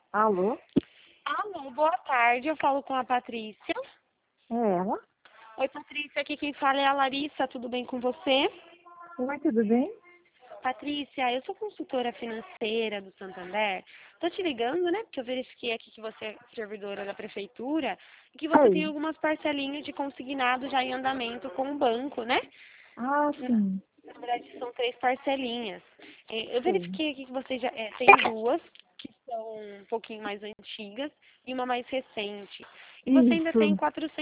Alô? Alô, boa tarde. Eu falo com a Patrícia. É ela? Oi, Patrícia. Aqui quem fala é a Larissa. Tudo bem com você? Oi, tudo bem? Patrícia, eu sou consultora financeira do Santander. Tô te ligando, né? Porque eu verifiquei aqui que você é servidora da prefeitura e que você tem Oi. algumas parcelinhas de consignado já em andamento com o banco, né? Ah, sim. Na verdade, são 3 parcelinhas. Eu Sim. verifiquei aqui que você já tem duas que são um pouquinho mais antigas e uma mais recente. E você ainda tem Isso. R$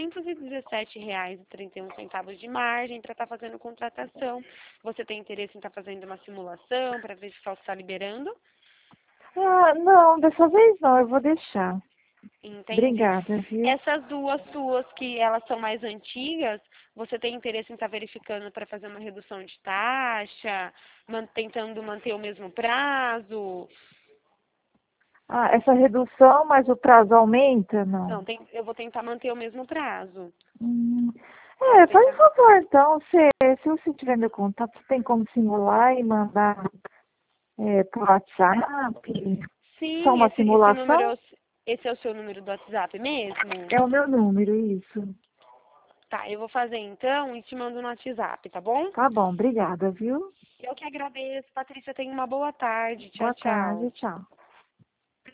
417,31 de margem para estar fazendo contratação. Você tem interesse em estar fazendo uma simulação para verificar o que está liberando? Ah, não, dessa vez não, eu vou deixar. Entende? Obrigada, viu? Essas duas suas que elas são mais antigas, você tem interesse em estar verificando para fazer uma redução de taxa, tentando manter o mesmo prazo? Ah, essa redução, mas o prazo aumenta? Não. Não, eu vou tentar manter o mesmo prazo. Hum. Eu vou Faz tentar. favor, então, se você tiver meu contato, tem como simular e mandar por WhatsApp? Só Sim, uma esse número, simulação? esse é o seu número do WhatsApp mesmo? É o meu número, isso. Tá, eu vou fazer então e te mando no WhatsApp, tá bom? Tá bom, obrigada, viu? Eu que agradeço, Patrícia. Tenha uma boa tarde. Tchau, Boa tarde, tchau. tchau.